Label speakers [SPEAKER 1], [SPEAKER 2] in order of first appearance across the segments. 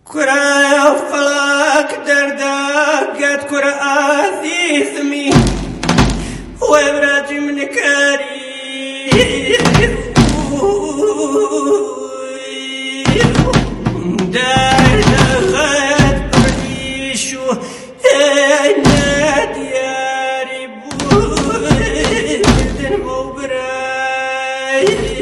[SPEAKER 1] كرة فلاك درداقت كرة آثيثمي وابراج من كاري دار دغات برديشو نادي يا ربو دنمو براي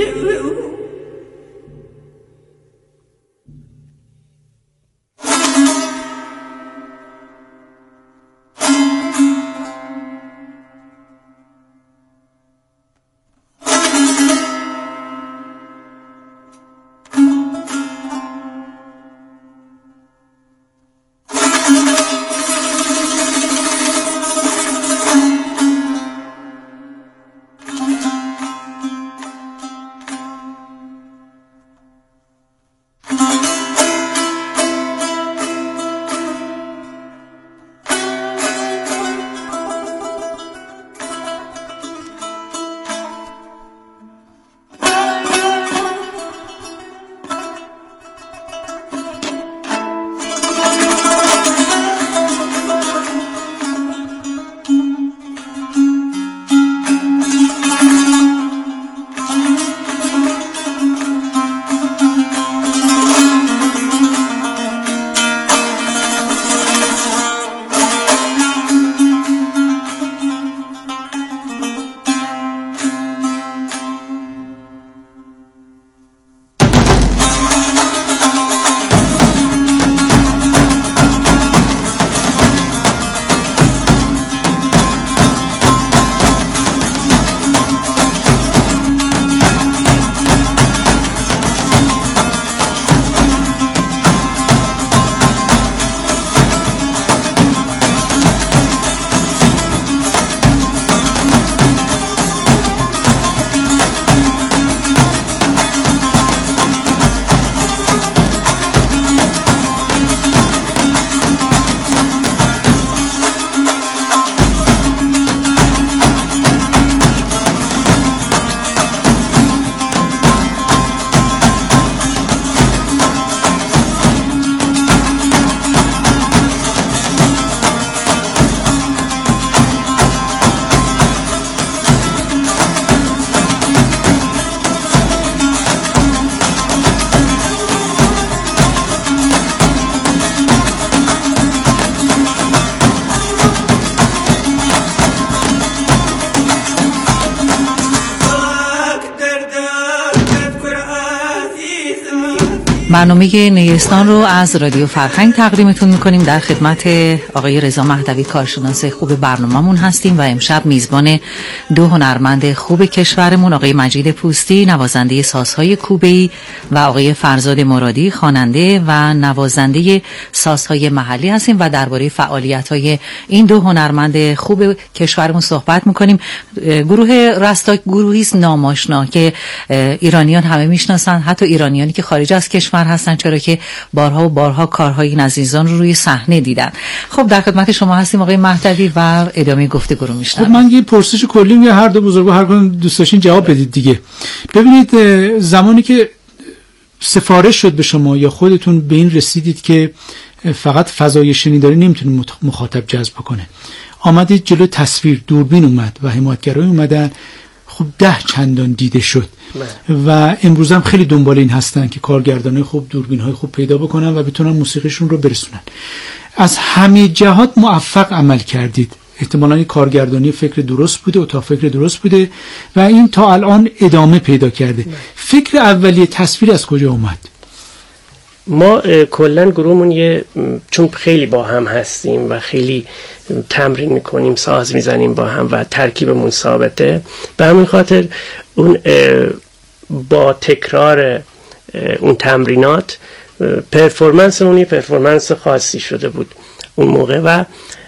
[SPEAKER 2] برنامه نیستان رو از رادیو فرهنگ تقدیمتون میکنیم. در خدمت آقای رضا مهدوی کارشناس خوب برنامه‌مون هستیم و امشب میزبان دو هنرمند خوب کشورمون، آقای مجید پوستی نوازنده سازهای کوبه‌ای و آقای فرزاد مرادی خواننده و نوازنده سازهای محلی هستیم و درباره فعالیت‌های این دو هنرمند خوب کشورمون صحبت میکنیم. گروه رستاک گروهی است ناماشنا که ایرانیان همه میشناسن، حتی ایرانیانی که خارج از کشور هستن، چرا که بارها و بارها کارهای این عزیزان رو روی صحنه دیدن. خب در خدمت شما هستیم آقای مهدوی و ادامه گفتگو رو میشنویم.
[SPEAKER 3] خب من یه پرسش کلی میگم، هر دو بزرگوار هر کدوم دوست داشتین جواب بدید دیگه. ببینید زمانی که سفارش شد به شما یا خودتون به این رسیدید که فقط فضای شنیداری نمیتونه مخاطب جذب کنه، آمدید جلو تصویر، دوربین اومد و حمایتگرای اومدن، خب 10 چندان دیده شد و امروز هم خیلی دنبال این هستن که کارگردانای خوب، دوربین‌های خوب پیدا بکنن و بتونن موسیقیشون رو برسونن. از همه جهات موفق عمل کردید. احتمالاً این کارگردانی فکر درست بوده، اتاق فکر درست بوده و این تا الان ادامه پیدا کرده. فکر اولیه تصویر از کجا اومد؟
[SPEAKER 4] ما کلا گروهمون چون خیلی با هم هستیم و خیلی تمرین میکنیم، ساز میزنیم با هم و ترکیبمون ثابته، به همین خاطر اون با تکرار اون تمرینات پرفورمنسمون یه پرفورمنس خاصی شده بود اون موقع و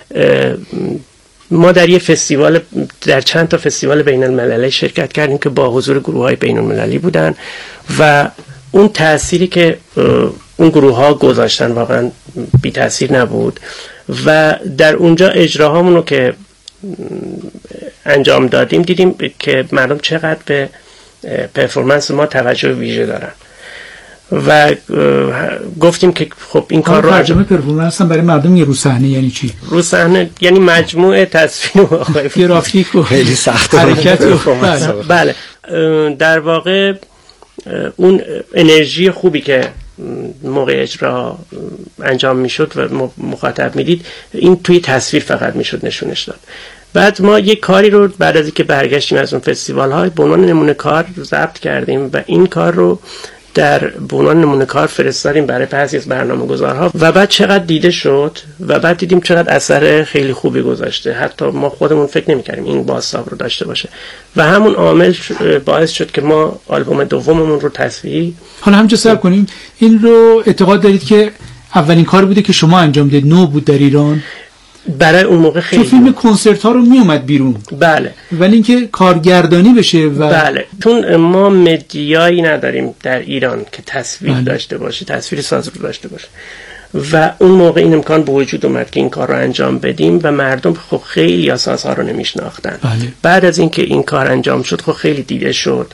[SPEAKER 4] ما در چند تا فستیوال بین المللی شرکت کردیم که با حضور گروه‌های بین المللی بودن و اون تأثیری که اون گروه ها گذاشتن واقعا بی تأثیر نبود و در اونجا اجراهامون رو که انجام دادیم دیدیم که مردم چقدر به پرفورمنس ما توجه ویژه دارن و گفتیم که خب این کار رو
[SPEAKER 3] ترجمه پرفورمنس هم برای مردم یه رو صحنه یعنی چی؟
[SPEAKER 4] رو صحنه یعنی مجموعه تصویر و
[SPEAKER 3] گرافیک و
[SPEAKER 5] خیلی سخت
[SPEAKER 3] حرکت و
[SPEAKER 4] بله در واقع اون انرژی خوبی که موقع اجرا انجام میشد و مخاطب میدید این توی تصویر فقط میشد نشونش داد. بعد ما یک کاری رو بعد از اینکه برگشتیم از اون فستیوال های به عنوان نمونه کار ضبط کردیم و این کار رو به عنوان نمونه کار فرستادیم برای بعضی از برنامه‌گذارها و بعد چقدر دیده شد و بعد دیدیم چقدر اثر خیلی خوبی گذاشته، حتی ما خودمون فکر نمی‌کردیم این بازتاب رو داشته باشه و همون عامل باعث شد که ما آلبوم دوممون رو تصویری.
[SPEAKER 3] حالا همینجا صبر کنیم، این رو اعتقاد دارید که اولین کار بوده که شما انجام دادید، نو بود در ایران؟
[SPEAKER 4] برای اون موقع خیلی
[SPEAKER 3] تو فیلم کنسرت ها رو می اومد بیرون،
[SPEAKER 4] بله،
[SPEAKER 3] ولی اینکه کارگردانی بشه و
[SPEAKER 4] بله، چون ما مدیایی نداریم در ایران که تصویر داشته باشه، تصویر ساز رو داشته باشه و اون موقع این امکان به وجود اومد که این کار رو انجام بدیم و مردم خب خیلی اساسا رو نمیشناختن. بعد از اینکه این کار انجام شد خب خیلی دیده شد،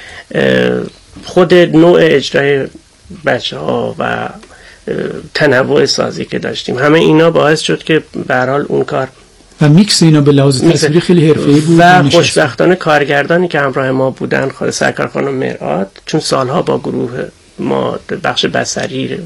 [SPEAKER 4] خود نوع اجرای بچه‌ها و تنوع سازی که داشتیم همه اینا باعث شد که به هر حال اون کار
[SPEAKER 3] و میکس اینا به لحاظ تصویری خیلی حرفه‌ای بود
[SPEAKER 4] و خوشبختانه کارگردانی که همراه ما بودن، خود سرکار خانم مرآت، چون سالها با گروه ما بخش بصری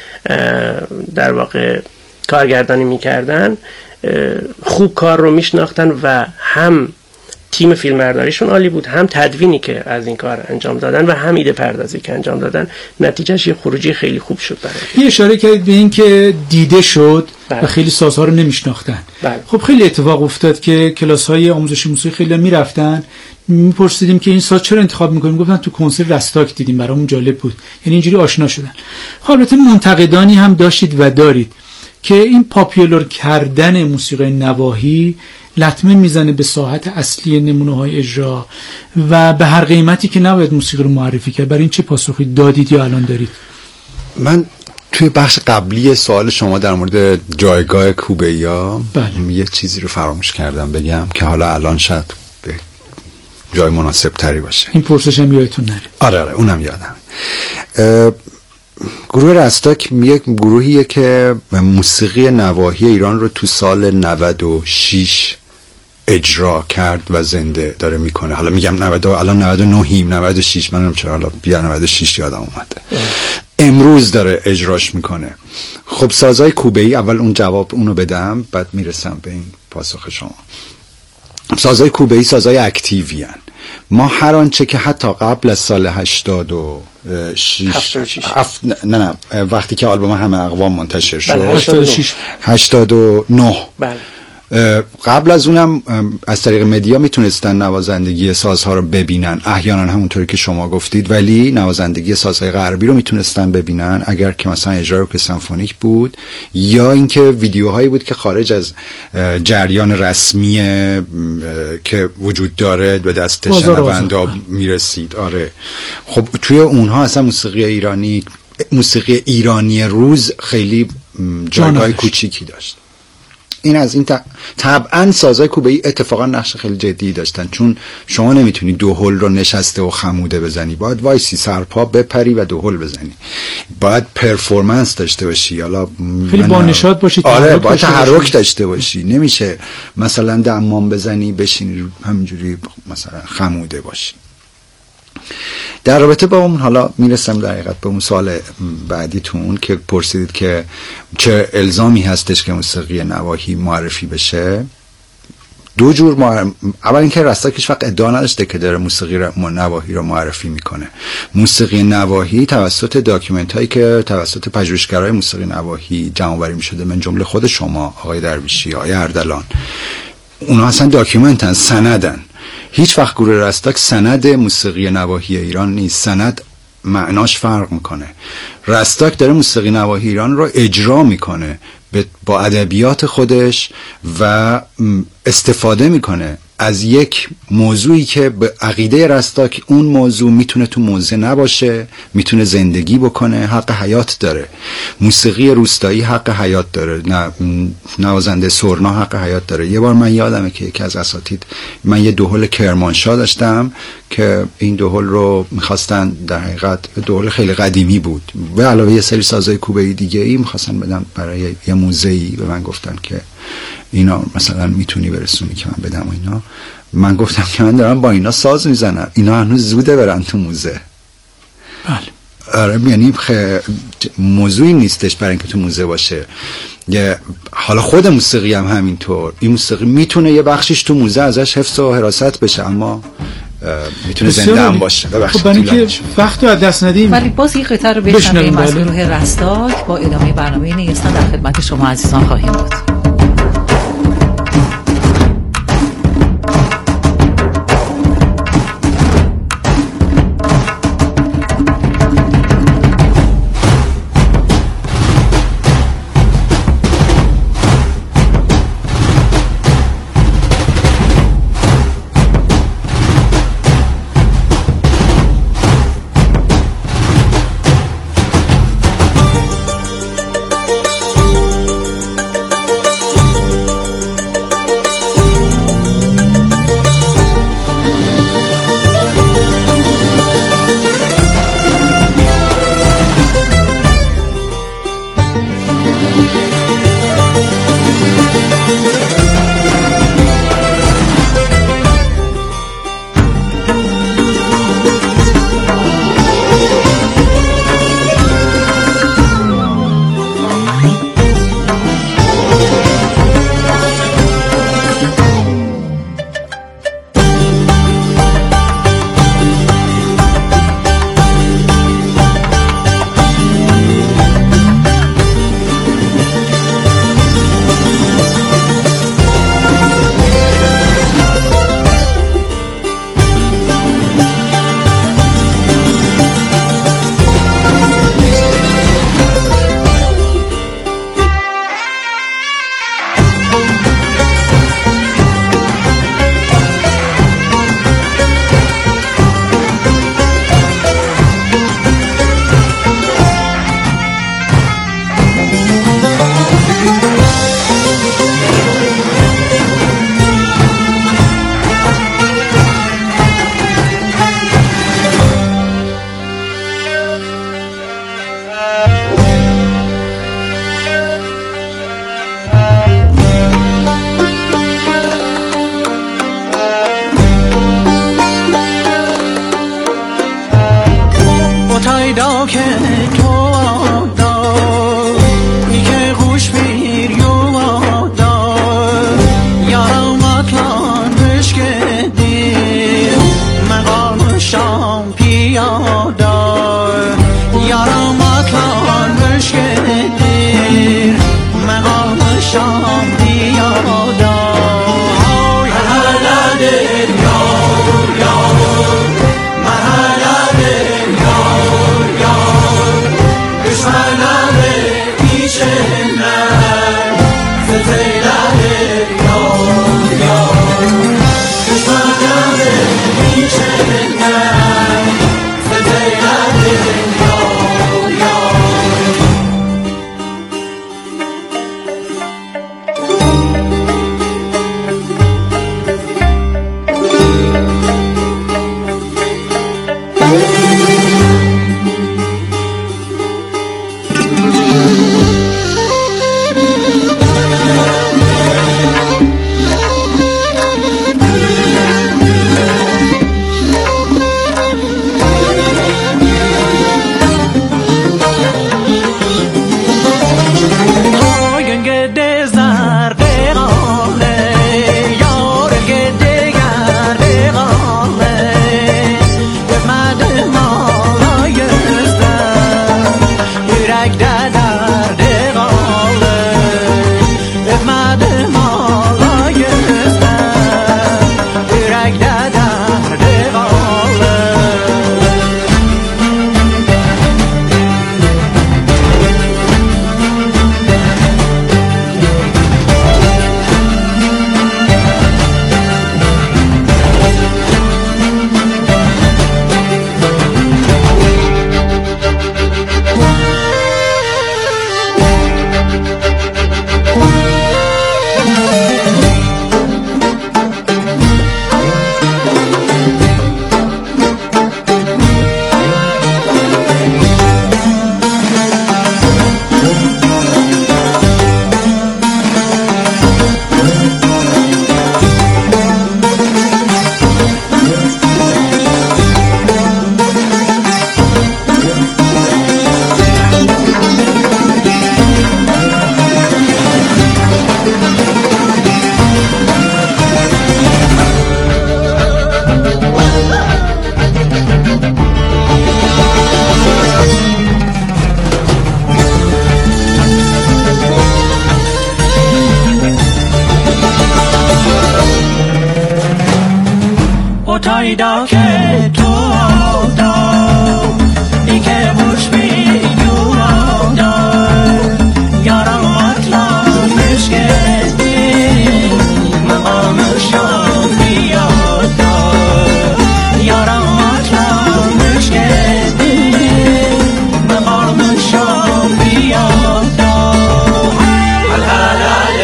[SPEAKER 4] در واقع کارگردانی میکردن، خوب کار رو میشناختن و هم تیم فیلمبرداریشون عالی بود، هم تدوینی که از این کار انجام دادن و هم ایده پردازی که انجام دادن، نتیجهش یه خروجی خیلی خوب شد برای
[SPEAKER 3] یه اشاره کردید به این که دیده شد و خیلی سازها رو نمیشناختن. خب خیلی اتفاق افتاد که کلاس‌های آموزش موسیقی خیلی میرفتن، میپرسیدیم که این ساز چرا انتخاب میکنیم، گفتن تو کنسرت رستاک دیدیم برامون جالب بود، یعنی اینجوری آشنا شدن. البته منتقدانی هم داشتید و دارید که این پاپیولار کردن موسیقی نواحی لطمه میزنه به ساحت اصلی نمونه‌های اجرا و به هر قیمتی که نباید موسیقی رو معرفی کرد. برای این چه پاسخی دادید یا الان دارید؟
[SPEAKER 5] من توی بخش قبلی سوال شما در مورد جایگاه کوبه‌ای‌ها یه چیزی رو فراموش کردم بگم که حالا الان شاید به جای مناسب تری باشه.
[SPEAKER 3] این پرسش هم یادتون نره.
[SPEAKER 5] آره اونم یادم. گروه رستاک یک گروهیه که موسیقی نواحی ایران رو تو سال 96 اجرا کرد و زنده داره میکنه. حالا میگم 90 الان 99 96 منم چرا حالا بیا 96 یادم اومده. امروز داره اجراش میکنه. خب سازهای کوبه‌ای، اول اون جواب اونو بدم بعد میرسم به این پاسخ شما. سازهای کوبه‌ای سازهای اکتیوی هن. ما هر آنچه که حتی قبل از سال 86 نه وقتی که آلبوم همه اقوام منتشر شد 89
[SPEAKER 4] بله.
[SPEAKER 5] قبل از اونم از طریق مدیا میتونستن نوازندگی سازها رو ببینن، احیانا همونطوری که شما گفتید، ولی نوازندگی سازهای غربی رو میتونستن ببینن اگر که مثلا اجرای ارکستر سمفونیک بود یا اینکه ویدیوهایی بود که خارج از جریان رسمی که وجود داره به دست شنوندا میرسید. آره خب توی اونها اصلا موسیقی ایرانی روز خیلی جایگاه کوچیکی داشت. این از این طبعا سازهای کوبه‌ای اتفاقا نقش خیلی جدی داشتن، چون شما نمیتونی دوهل رو نشسته و خموده بزنی، باید وایسی سرپا بپری و دوهل بزنی، باید پرفورمنس داشته باشی، حالا
[SPEAKER 3] خیلی با نشاط باشی،
[SPEAKER 5] آره باید تحرک داشته باشی، نمیشه مثلا دمام بزنی بشینی همینجوری مثلا خموده باشی. در رابطه با اون حالا میرسم در حقیقت به اون سوال بعدیتون که پرسیدید که چه الزامی هستش که موسیقی نواحی معرفی بشه. دو جور اول اینکه رستاک هیچ وقت ادعا نداشته که داره موسیقی نواحی رو معرفی میکنه. موسیقی نواحی توسط داکیومنت هایی که توسط پژوهشگرای موسیقی نواحی جمع آوری میشده، من جمله خود شما آقای درویشی، آقای اردلان، اونا اصلا داکیومنتن، سندن. هیچ وقت گروه رستاک سند موسیقی نواحی ایران نیست. سند معناش فرق میکنه. رستاک داره موسیقی نواحی ایران رو اجرا میکنه با ادبیات خودش و استفاده میکنه از یک موضوعی که به عقیده رستاک اون موضوع میتونه تو موزه نباشه، میتونه زندگی بکنه، حق حیات داره. موسیقی روستایی حق حیات داره، نوازنده سرنا حق حیات داره. یه بار من یادمه که یکی از اساتید، من یه دوهل کرمانشاه داشتم که این دهل رو میخواستن، در حقیقت دهل خیلی قدیمی بود، به علاوه یه سری سازهای کوبه‌ای دیگه ای میخواستن بدن برای یه موزه‌ای. به من گفتن که اینا مثلا میتونی برسونی که من بدم و اینا. من گفتم که من دارم با اینا ساز میزنم، اینا هنوز زوده برن تو موزه.
[SPEAKER 3] بله.
[SPEAKER 5] آره، یعنی موضوعی نیستش برای اینکه تو موزه باشه. حالا خود موسیقی هم همینطور، این موسیقی میتونه یه بخشش تو موزه ازش حفظ و حراست بشه، اما میتونه زنده هم باشه.
[SPEAKER 3] خب برای اینکه وقت رو از دست ندیم،
[SPEAKER 2] ولی باز این قطعه رو بشنویم از گروه رستاک. با ادامه برنامه نیستان در خدمت شما عزیزان خواهیم بود.
[SPEAKER 1] پیدا که تو دار ای که بوش بیدیو دار یارم مطلب مشکدی مقامش رو بیاد دار یارم مطلب مشکدی مقامش رو بیاد دار الحلال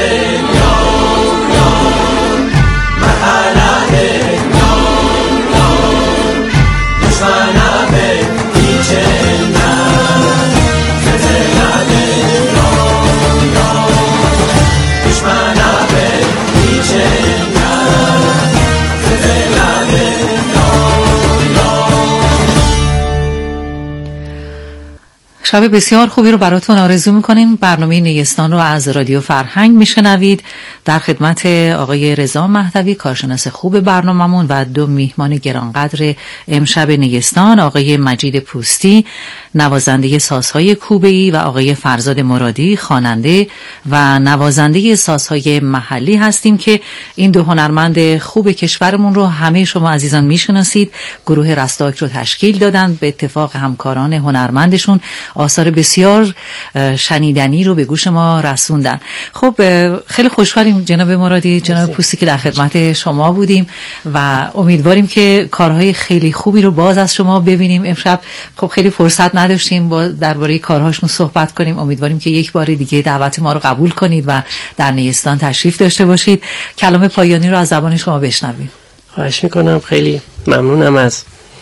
[SPEAKER 2] شب بسیار خوبی رو براتون آرزو میکنیم. برنامه نیستان رو از رادیو فرهنگ میشنوید. در خدمت آقای رضا مهدوی کارشناس خوب برنامه‌مون و دو میهمان گرانقدر امشب نیستان، آقای مجید پوستی نوازنده سازهای کوبه‌ای و آقای فرزاد مرادی خواننده و نوازنده سازهای محلی هستیم که این دو هنرمند خوب کشورمون رو همه شما عزیزان میشناسید. گروه رستاک رو تشکیل دادن، به اتفاق همکاران هنرمندشون آثار بسیار شنیدنی رو به گوش ما رسوندن. خب خیلی خوشحالیم جناب مرادی، جناب پوستی که در خدمت شما بودیم و امیدواریم که کارهای خیلی خوبی رو باز از شما ببینیم. امشب خب خیلی فرصت نداشتیم با درباره کارهاشون صحبت کنیم. امیدواریم که یک بار دیگه دعوت ما رو قبول کنید و در نیستان تشریف داشته باشید. کلام پایانی رو از زبان شما بشنویم.
[SPEAKER 4] خواهش میکنم. خیلی ممنونم از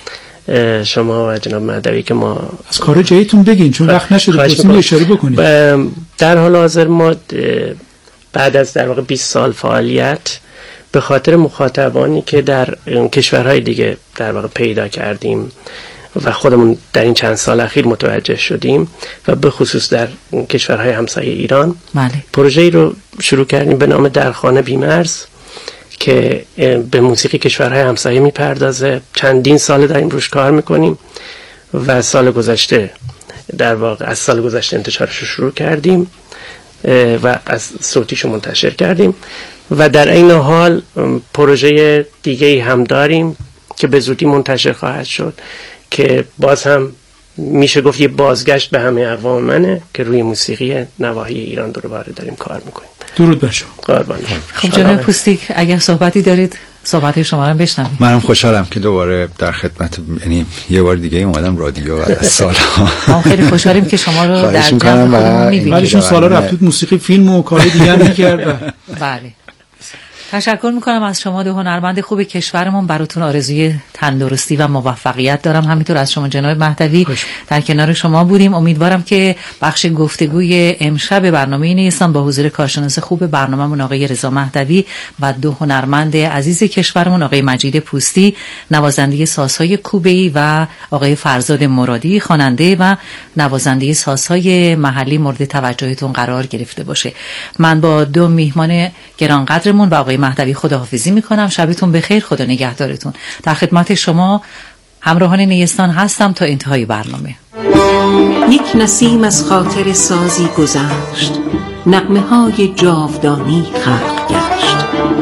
[SPEAKER 4] شما و جناب مهدوی که ما
[SPEAKER 3] از کار جاییتون بگین چون وقت نشده پرسیم اشاره بکنید.
[SPEAKER 4] در حال حاضر ما بعد از در واقع 20 سال فعالیت به خاطر مخاطبانی که در کشورهای دیگه در واقع پیدا کردیم و خودمون در این چند سال اخیر متوجه شدیم و به خصوص در کشورهای همسایه ایران پروژه‌ای رو شروع کردیم به نام در خانه بی‌مرز که به موسیقی کشورهای همسایه میپردازه. چندین سال داریم روش کار میکنیم و سال گذشته در واقع از سال گذشته انتشارش رو شروع کردیم و از صوتیشو منتشر کردیم و در این حال پروژه دیگه‌ای هم داریم که به زودی منتشر خواهد شد که باز هم میشه گفت یه بازگشت به همه اقوام منه که روی موسیقی نواحی ایران دوباره داریم کار میکنیم.
[SPEAKER 3] درود بر شما.
[SPEAKER 2] خب جناب پوستی اگر صحبتی دارید صحبت شما رو بشنویم.
[SPEAKER 5] منم خوشحالم که دوباره در خدمت، یعنی یه بار دیگه اومدم رادیو از سال‌ها.
[SPEAKER 2] ما خیلی خوشحالیم که شما رو در جمع خودمون می‌بینیم.
[SPEAKER 3] ولی چون سالا رفتید موسیقی فیلم و کار دیگه هم می‌کرد.
[SPEAKER 2] بله. تشکر میکنم از شما دو هنرمند خوب کشورمون. براتون آرزوی تندرستی و موفقیت دارم. همینطور از شما جناب مهدوی در کنار شما بودیم. امیدوارم که بخش گفتگوی امشب برنامه نیستان با حضور کارشناس خوب برنامه‌مون آقای رضا مهدوی و دو هنرمند عزیز کشورمون آقای مجید پوستی نوازنده سازهای کوبه‌ای و آقای فرزاد مرادی خواننده و نوازنده سازهای محلی مورد توجهتون قرار گرفته باشه. من با دو میهمان گرانقدرمون و آقای مهدوی خداحافظی میکنم. شبتون بخیر، خدا نگهدارتون. در خدمت شما همراهان نیستان هستم تا انتهای برنامه.
[SPEAKER 6] یک نسیم از خاطر سازی گذشت، نغمه های جاودانی خلق گشت.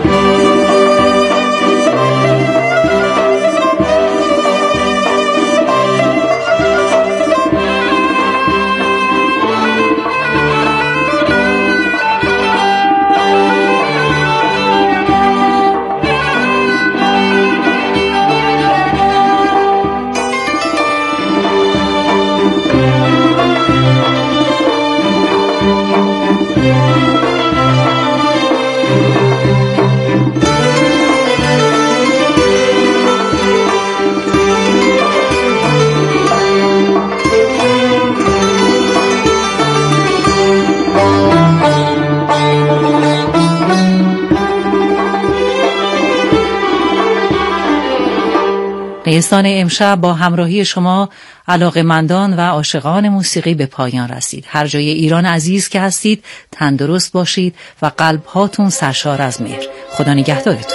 [SPEAKER 2] نیستان امشب با همراهی شما علاقه‌مندان و عاشقان موسیقی به پایان رسید. هر جای ایران عزیز که هستید تندرست باشید و قلب هاتون سرشار از مهر. خدا نگهدارتون.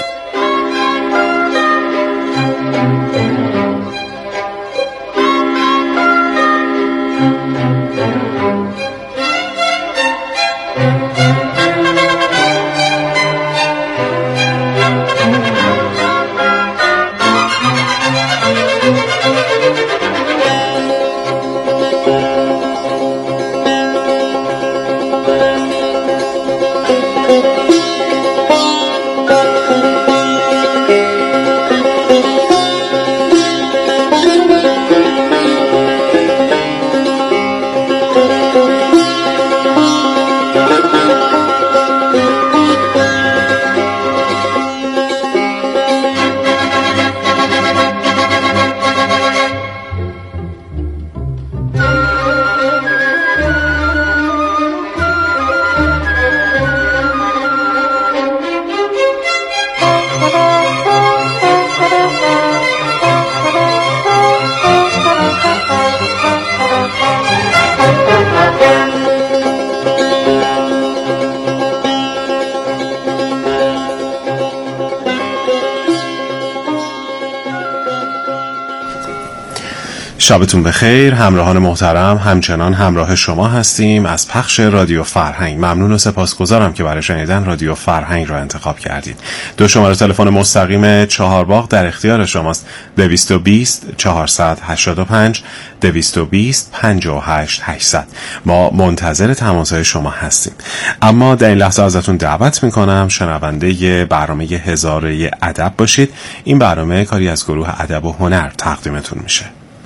[SPEAKER 7] شبتون بخیر. همراهان محترم، همچنان همراه شما هستیم از پخش رادیو فرهنگ. ممنون و سپاسگزارم که برای شنیدن رادیو فرهنگ را انتخاب کردید. 2 شماره تلفن مستقیم چهارباغ در اختیار شماست: 220 485 220 58 800. ما منتظر تماس‌های شما هستیم. اما در این لحظه ازتون دعوت میکنم شنونده برنامه هزاره ادب باشید. این برنامه کاری از گروه ادب و هنر تقدیمتون میشه.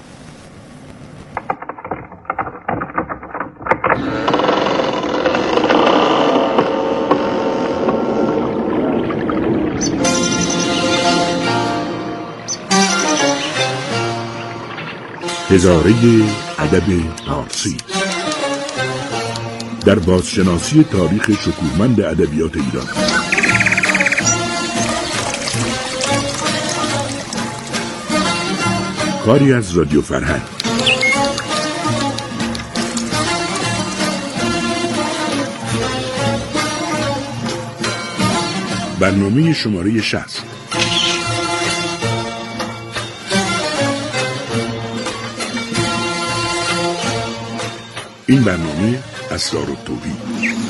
[SPEAKER 8] هزاره ادب فارسی در بازشناسی تاریخ شکوهمند ادبیات ایران. کاری از رادیو فرهنگ. برنامه شماره 60. این برنامه اسرارالتوحید.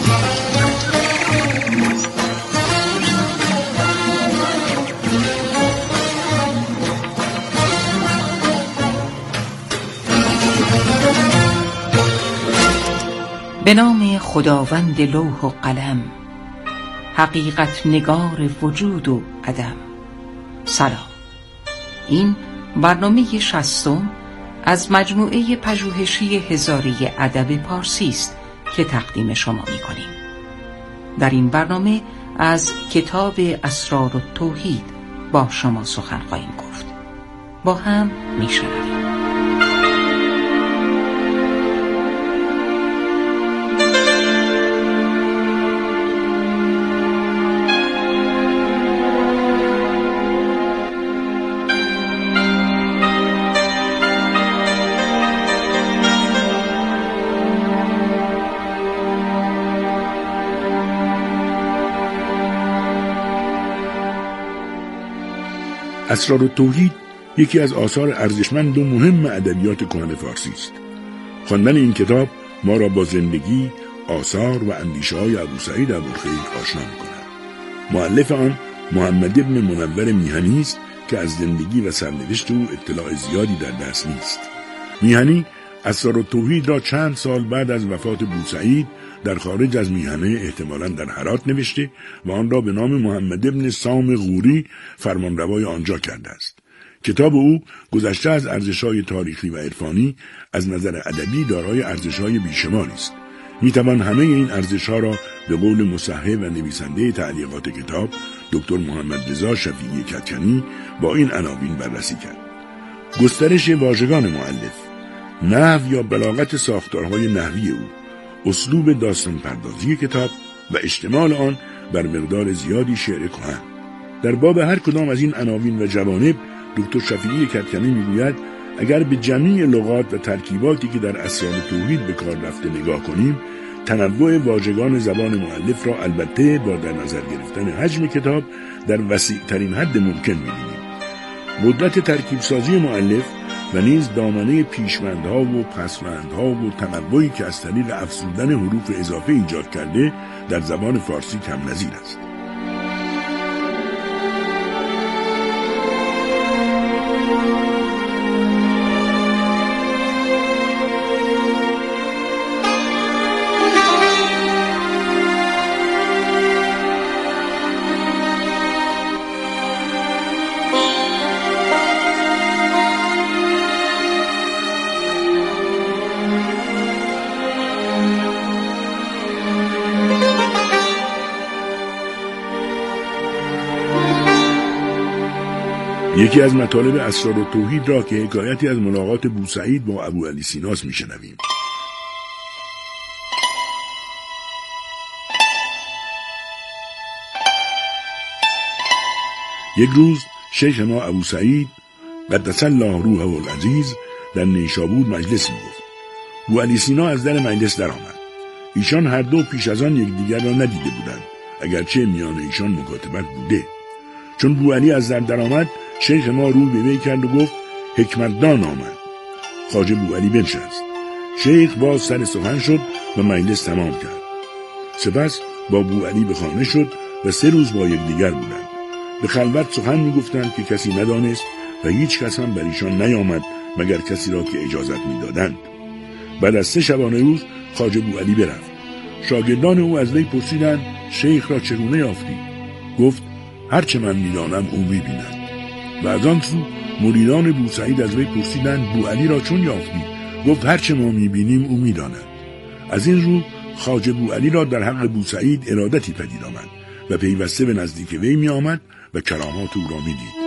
[SPEAKER 6] به نام خداوند لوح و قلم، حقیقت نگار وجود و عدم. سلام. این برنامه 60 از مجموعه پژوهشی هزاره ادب پارسی است که تقدیم شما می‌کنیم. در این برنامه از کتاب اسرارالتوحید با شما سخن خواهیم گفت. با هم میشنویم.
[SPEAKER 8] اسرارالتوحید یکی از آثار ارزشمند و مهم ادبیات کهن فارسی است. خواندن این کتاب ما را با زندگی، آثار و اندیشه‌های ابوسعید ابوالخیر آشنا می‌کند. مؤلف آن محمد ابن منور میهنی است که از زندگی و سرنوشت او اطلاع زیادی در دست نیست. میهنی اسرارالتوحید را چند سال بعد از وفات بوسعید در خارج از میهنه، احتمالاً در هرات، نوشته و آن را به نام محمد ابن سام غوری فرمانروای آنجا کرده است. کتاب او گذشته از ارزش‌های تاریخی و عرفانی از نظر ادبی دارای ارزش‌های بیشماری است. میتوان همه این ارزش‌ها را به قول مصحح و نویسنده تعلیقات کتاب دکتر محمد رضا شفیعی کدکنی با این عناوین بررسی کرد: گسترش واژگان مؤلف، نحو یا بلاغت ساختارهای نحوی او، اسلوب داستان پردازی کتاب و اشتمال آن بر مقدار زیادی شعر کهن. در باب هر کدام از این عناوین و جوانب دکتر شفیعی کدکنی میگوید اگر به جمیع لغات و ترکیباتی که در اسرارالتوحید به کار رفته نگاه کنیم، تنوع واژگان زبان مؤلف را البته با در نظر گرفتن حجم کتاب در وسیع ترین حد ممکن می‌بینیم. قدرت ترکیب سازی مؤلف و نیز دامنه پیشوندها و پسوندها و تنوعی که از طریق افزودن حروف اضافه ایجاد کرده در زبان فارسی کم نظیر است. یکی از مطالب اسرارالتوحید را که حکایتی از ملاقات بوسعید با ابوعلی سیناست میشنویم. یک روز شیخ ما ابوسعید قدس الله روحه العزیز در نیشابور مجلسی می‌گفت. بوعلی سینا از در مجلس درآمد. ایشان هر دو پیش از آن یکدیگر را ندیده بودند، اگرچه میان ایشان مکاتبت بوده. چون بوعلی از در درآمد، شیخ ما روی به وی کرد و گفت حکمتدان آمد. خواجه بوعلی بنشست. شیخ باز سر سخن شد و مجلس تمام کرد. سپس با بوعلی به خانه شد و 3 روز با یکدیگر بودند. به خلوت سخن می‌گفتند که کسی ندانست و هیچ کس هم بر ایشان نیامد مگر کسی را که اجازت می‌دادند. بعد از 3 شبانه روز خواجه بوعلی برفت. شاگردان او از وی پرسیدند شیخ را چگونه یافتی؟ گفت هرچه من می‌دانم او می‌بیند. و از آن سو مریدان بوسعید از وی پرسیدند بوعلی را چون یافتی؟ گفت هرچه ما می‌بینیم او می‌داند. از این رو خواجه بوعلی را در حق بوسعید ارادتی پدید آمد و پیوسته به نزدیک وی می‌آمد و کرامات او را می‌دید.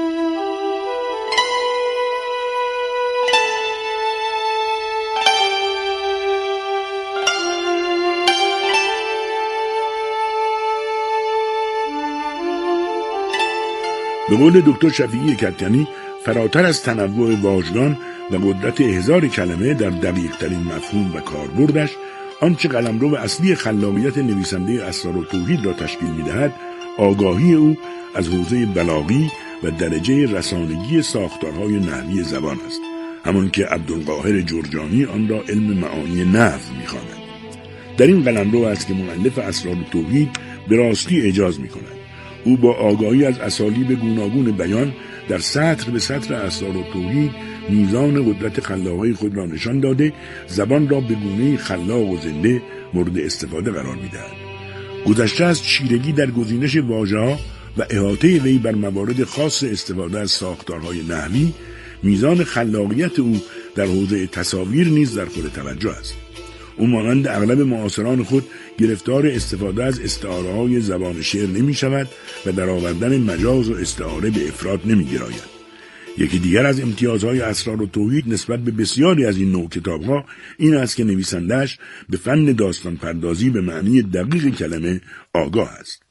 [SPEAKER 8] به قول دکتر شفیعی کدکنی فراتر از تنوع واژگان و قدرت 1000 کلمه در دقیق ترین مفهوم و کاربردش، آنچه قلمرو اصلی خلاقیت نویسنده اسرارالتوحید را تشکیل می‌دهد، آگاهی او از حوزه بلاغی و درجه رسانگی ساختارهای نحوی زبان است، همون که عبدالقاهر جرجانی آن را علم معانی نحو می‌خواند. در این قلمرو است که مؤلف اسرارالتوحید به راستی اعجاز می‌کند. او با آگاهی از اسالیب گوناگون بیان در سطر به سطر اسرارالتوحید میزان قدرت خلاقی خود را نشان داده، زبان را به گونه‌ای خلاق و زنده مورد استفاده قرار می‌دهد. گذشته از چیرگی در گزینش واژه‌ها و احاطه وی بر موارد خاص استفاده از ساختارهای نحوی، میزان خلاقیت او در حوزه تصاویر نیز در خور توجه است. او مانند اغلب معاصران خود گرفتار استفاده از استعاره‌های زبان شعر نمی شود و در آوردن مجاز و استعاره به افراط نمی گراید. یکی دیگر از امتیازهای اسرارالتوحید نسبت به بسیاری از این نوع کتاب‌ها این است که نویسنده‌اش به فن داستان پردازی به معنی دقیق کلمه آگاه است.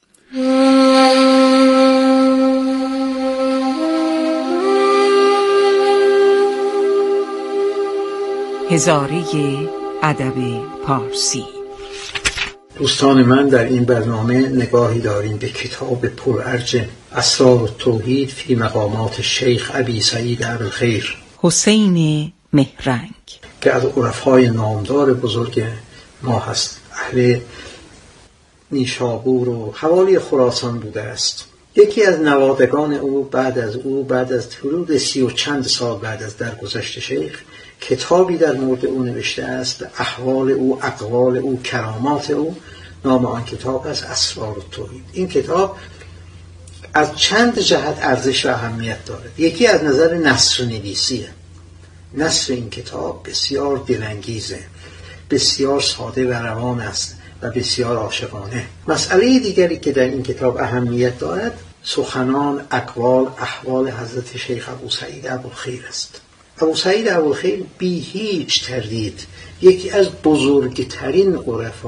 [SPEAKER 6] هزاره ادب پارسی.
[SPEAKER 9] دوستان من، در این برنامه نگاهی داریم به کتاب پرارج اسرارالتوحید فی مقامات شیخ ابی سعید ابوالخیر
[SPEAKER 6] حسین مهرنگ
[SPEAKER 9] که از عرفای نامدار بزرگ ما هست. اهل نیشابور و حوالی خراسان بوده است. یکی از نوادگان او بعد از حدود 30 و چند سال بعد از درگذشت شیخ کتابی در مورد او نوشته است، احوال او، اقوال او، کرامات او. نام آن کتاب است اسرارالتوحید. این کتاب از چند جهت ارزش و اهمیت دارد. یکی از نظر نثر نویسیه. نثر این کتاب بسیار دلانگیزه، بسیار ساده و روان است و بسیار عاشقانه. مسئله دیگری که در این کتاب اهمیت دارد سخنان، اقوال، احوال حضرت شیخ ابوسعید ابوالخیر است. ابوسعید ابوالخیر بی هیچ تردید یکی از بزرگترین عرفا